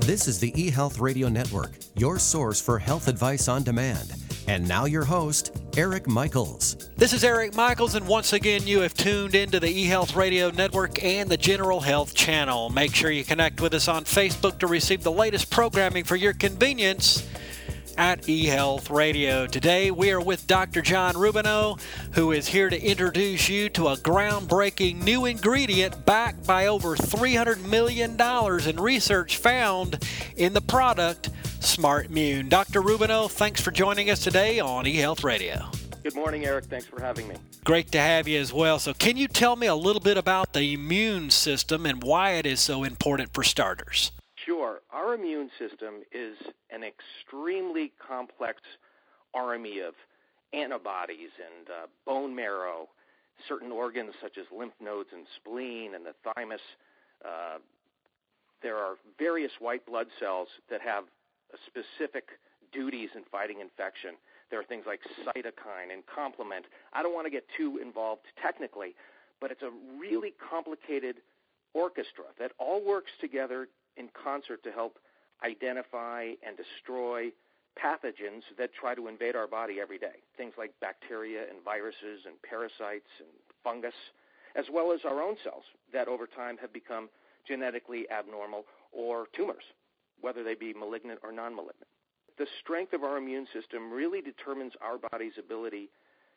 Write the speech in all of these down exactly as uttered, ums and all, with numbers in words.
This is the eHealth Radio Network, your source for health advice on demand. And now your host, Eric Michaels. This is Eric Michaels, and once again, you have tuned into the eHealth Radio Network and the General Health Channel. Make sure you connect with us on Facebook to receive the latest programming for your convenience at eHealth Radio. Today, we are with Doctor John Rubino, who is here to introduce you to a groundbreaking new ingredient backed by over three hundred million dollars in research found in the product SmartMune. Doctor Rubino, thanks for joining us today on eHealth Radio. Good morning, Eric. Thanks for having me. Great to have you as well. So can you tell me a little bit about the immune system and why it is so important for starters? Sure. Our immune system is an extremely complex army of antibodies and uh, bone marrow, certain organs such as lymph nodes and spleen and the thymus. Uh, there are various white blood cells that have specific duties in fighting infection. There are things like cytokine and complement. I don't want to get too involved technically, but it's a really complicated orchestra that all works together in concert to help identify and destroy pathogens that try to invade our body every day. Things like bacteria and viruses and parasites and fungus, as well as our own cells that over time have become genetically abnormal or tumors, whether they be malignant or non-malignant. The strength of our immune system really determines our body's ability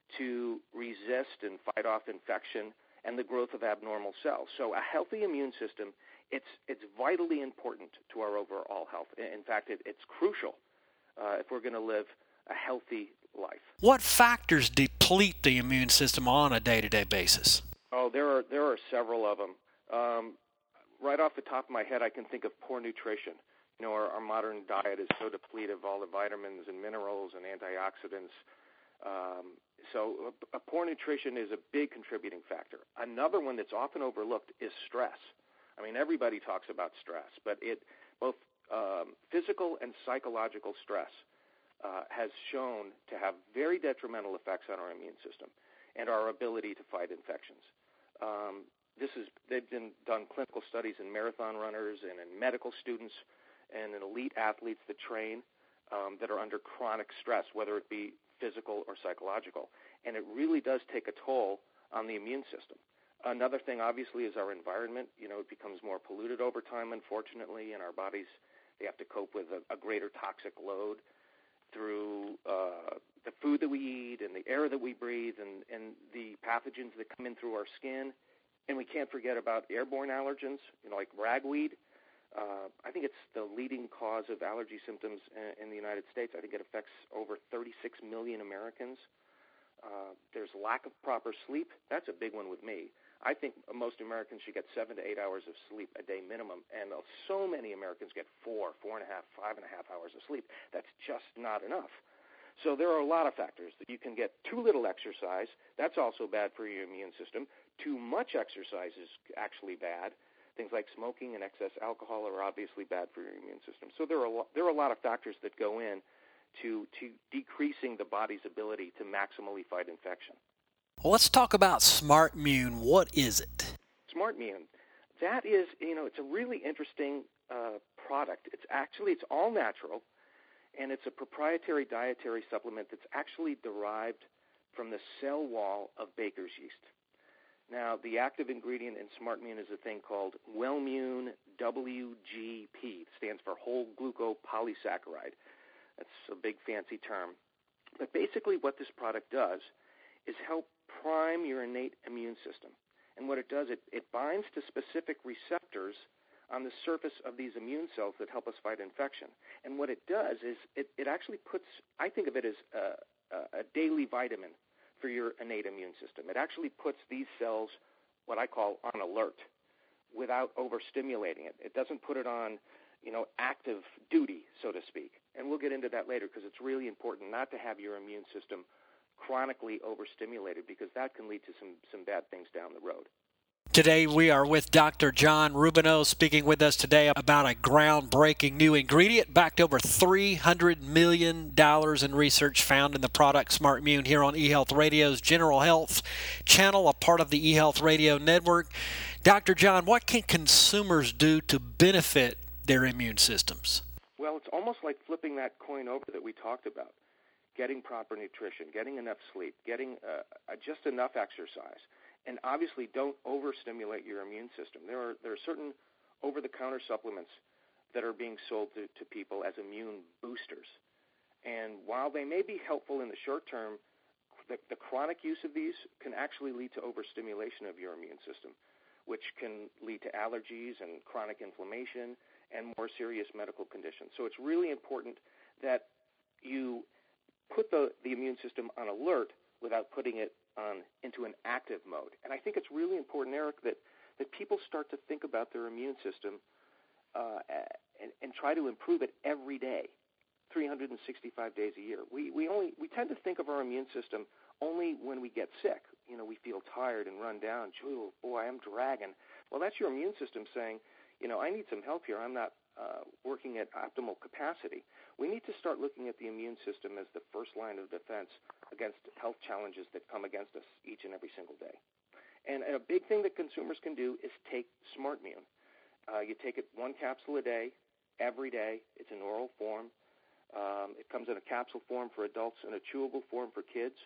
to resist and fight off infection and the growth of abnormal cells. So a healthy immune system, it's it's vitally important to our overall health. In fact, it, it's crucial uh, if we're going to live a healthy life. What factors deplete the immune system on a day-to-day basis? Oh, there are there are several of them. Um, right off the top of my head, I can think of poor nutrition. You know, our, our modern diet is so depleted of all the vitamins and minerals and antioxidants. Um, so a, a poor nutrition is a big contributing factor. Another one that's often overlooked is stress. I mean, everybody talks about stress, but it both um, physical and psychological stress uh, has shown to have very detrimental effects on our immune system and our ability to fight infections. Um, this is they've been done clinical studies in marathon runners and in medical students and in elite athletes that train um, that are under chronic stress, whether it be physical or psychological, and it really does take a toll on the immune system. Another thing, obviously, is our environment. You know, it becomes more polluted over time, unfortunately, and our bodies, they have to cope with a, a greater toxic load through uh, the food that we eat and the air that we breathe and, and the pathogens that come in through our skin. And we can't forget about airborne allergens, you know, like ragweed. Uh, I think it's the leading cause of allergy symptoms in, in the United States. I think it affects over thirty-six million Americans. Uh, there's lack of proper sleep. That's a big one with me. I think most Americans should get seven to eight hours of sleep a day minimum, and so many Americans get four, four and a half, five and a half hours of sleep. That's just not enough. So there are a lot of factors that you can get too little exercise. That's also bad for your immune system. Too much exercise is actually bad. Things like smoking and excess alcohol are obviously bad for your immune system. So there are a lot, there are a lot of factors that go in to to decreasing the body's ability to maximally fight infection. Well, let's talk about SmartMune. What is it? SmartMune, that is, you know, it's a really interesting uh, product. It's actually, it's all natural, and it's a proprietary dietary supplement that's actually derived from the cell wall of baker's yeast. Now, the active ingredient in SmartMune is a thing called Wellmune W G P. It stands for whole glucopolysaccharide. That's a big fancy term. But basically what this product does is help prime your innate immune system. And what it does, it, it binds to specific receptors on the surface of these immune cells that help us fight infection. And what it does is it, it actually puts, I think of it as a, a daily vitamin for your innate immune system. It actually puts these cells, what I call on alert, without overstimulating it. It doesn't put it on, you know, active duty, so to speak. And we'll get into that later because it's really important not to have your immune system chronically overstimulated because that can lead to some, some bad things down the road. Today we are with Doctor John Rubino speaking with us today about a groundbreaking new ingredient backed over three hundred million dollars in research found in the product SmartMune here on eHealth Radio's General Health Channel, a part of the eHealth Radio Network. Doctor John, what can consumers do to benefit their immune systems? Well, it's almost like flipping that coin over that we talked about. Getting proper nutrition, getting enough sleep, getting uh, just enough exercise, and obviously don't overstimulate your immune system. There are there are certain over-the-counter supplements that are being sold to, to people as immune boosters. And while they may be helpful in the short term, the, the chronic use of these can actually lead to overstimulation of your immune system, which can lead to allergies and chronic inflammation and more serious medical conditions. So it's really important that you put the, the immune system on alert without putting it on into an active mode. And I think it's really important, Eric, that, that people start to think about their immune system uh, and, and try to improve it every day, three hundred sixty-five days a year. We we only we tend to think of our immune system only when we get sick. You know, we feel tired and run down. Oh, boy, I'm dragging. Well, that's your immune system saying, you know, I need some help here. I'm not uh, working at optimal capacity. We need to start looking at the immune system as the first line of defense against health challenges that come against us each and every single day. And, and a big thing that consumers can do is take SmartMune. Uh, you take it one capsule a day, every day. It's an oral form. Um, it comes in a capsule form for adults and a chewable form for kids.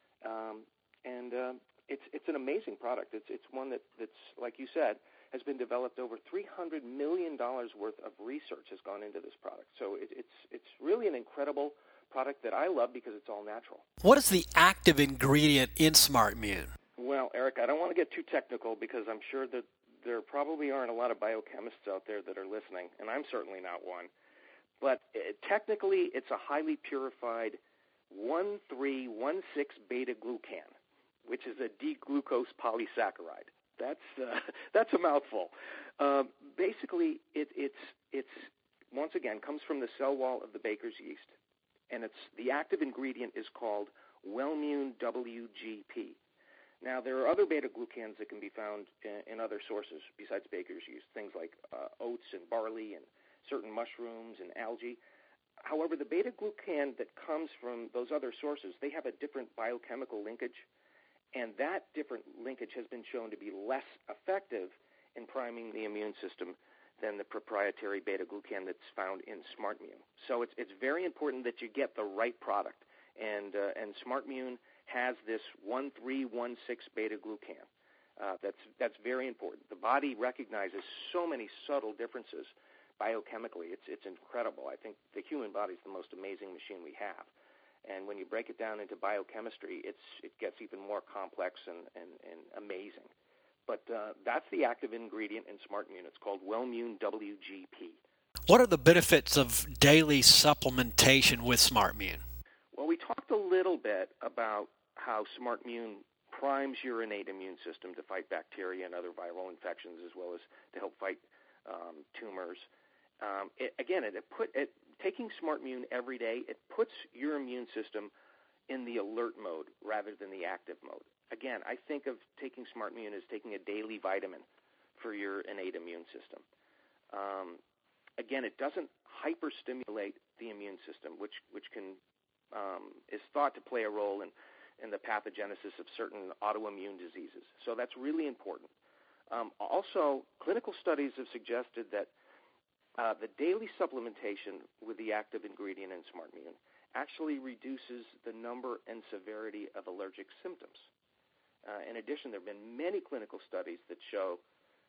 Um, and um, it's it's an amazing product. It's it's one that, that's, like you said, has been developed. Over three hundred million dollars worth of research has gone into this product. So it, it's it's really an incredible product that I love because it's all natural. What is the active ingredient in SmartMune? Well, Eric, I don't want to get too technical because I'm sure that there probably aren't a lot of biochemists out there that are listening, and I'm certainly not one. But uh, technically, it's a highly purified one three one six beta-glucan, which is a D-glucose polysaccharide. That's uh, that's a mouthful. Uh, basically, it, it's it's once again comes from the cell wall of the baker's yeast, and it's the active ingredient is called Wellmune W G P. Now, there are other beta-glucans that can be found in, in other sources besides baker's yeast, things like uh, oats and barley and certain mushrooms and algae. However, the beta-glucan that comes from those other sources, they have a different biochemical linkage, and that different linkage has been shown to be less effective in priming the immune system than the proprietary beta-glucan that's found in SmartMune. So it's it's very important that you get the right product, and uh, and SmartMune has this one three one six beta-glucan. Uh, that's that's very important. The body recognizes so many subtle differences biochemically. It's it's incredible. I think the human body is the most amazing machine we have. And when you break it down into biochemistry, it's it gets even more complex and, and, and amazing. But uh, that's the active ingredient in SmartMune. It's called Wellmune W G P. What are the benefits of daily supplementation with SmartMune? Well, we talked a little bit about how SmartMune primes your innate immune system to fight bacteria and other viral infections, as well as to help fight um, tumors. Um, it, again, it, it put it, taking SmartMune every day, it puts your immune system in the alert mode rather than the active mode. Again, I think of taking SmartMune as taking a daily vitamin for your innate immune system. Um, again, it doesn't hyperstimulate the immune system, which which can um, is thought to play a role in in the pathogenesis of certain autoimmune diseases. So that's really important. Um, also, clinical studies have suggested that uh, the daily supplementation with the active ingredient in SmartMune actually reduces the number and severity of allergic symptoms. Uh, in addition, there have been many clinical studies that show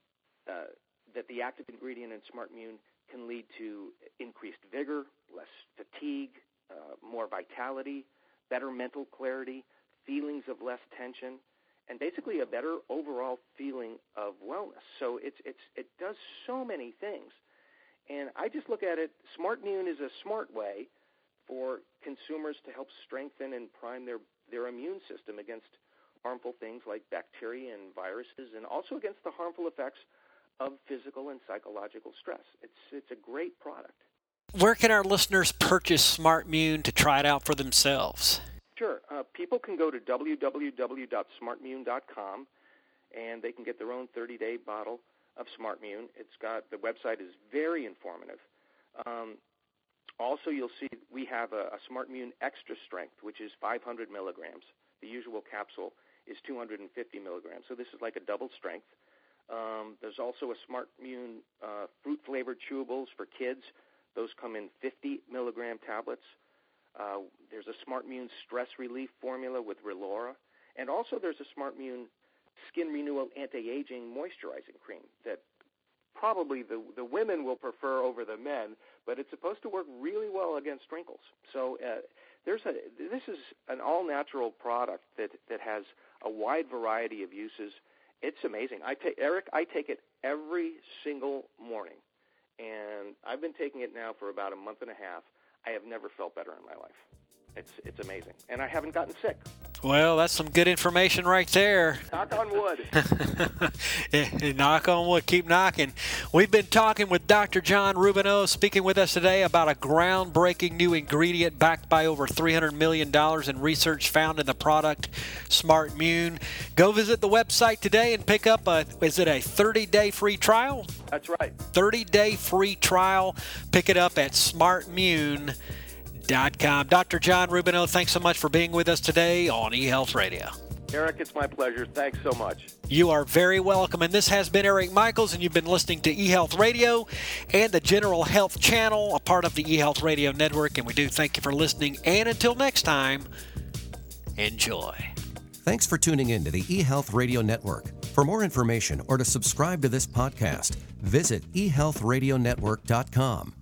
uh, that the active ingredient in SmartMune can lead to increased vigor, less fatigue, uh, more vitality, better mental clarity, feelings of less tension, and basically a better overall feeling of wellness. So it's it's it does so many things. And I just look at it, SmartMune is a smart way for consumers to help strengthen and prime their, their immune system against harmful things like bacteria and viruses, and also against the harmful effects of physical and psychological stress. It's it's a great product. Where can our listeners purchase SmartMune to try it out for themselves? Sure. Uh, people can go to w w w dot smartmune dot com, and they can get their own thirty-day bottle of SmartMune. It's got the website is very informative. Um, also, you'll see we have a, a SmartMune Extra Strength, which is five hundred milligrams. The usual capsule is two hundred fifty milligrams, so this is like a double strength. Um, there's also a SmartMune uh, fruit-flavored chewables for kids. Those come in fifty milligram tablets. Uh, there's a SmartMune stress relief formula with Relora. And also there's a SmartMune skin renewal anti-aging moisturizing cream that probably the, the women will prefer over the men, but it's supposed to work really well against wrinkles. So uh, there's a this is an all-natural product that, that has a wide variety of uses. It's amazing. I take Eric, I take it every single morning, and I've been taking it now for about a month and a half. I have never felt better in my life. It's it's amazing, and I haven't gotten sick. Well, that's some good information right there. Knock on wood. Knock on wood. Keep knocking. We've been talking with Doctor John Rubino, speaking with us today about a groundbreaking new ingredient backed by over three hundred million dollars in research found in the product SmartMune. Go visit the website today and pick up a, is it a thirty-day free trial? That's right. thirty-day free trial. Pick it up at smartmune dot com. Doctor John Rubino, thanks so much for being with us today on eHealth Radio. Eric, it's my pleasure. Thanks so much. You are very welcome. And this has been Eric Michaels, and you've been listening to eHealth Radio and the General Health Channel, a part of the eHealth Radio Network. And we do thank you for listening. And until next time, enjoy. Thanks for tuning in to the eHealth Radio Network. For more information or to subscribe to this podcast, visit e health radio network dot com.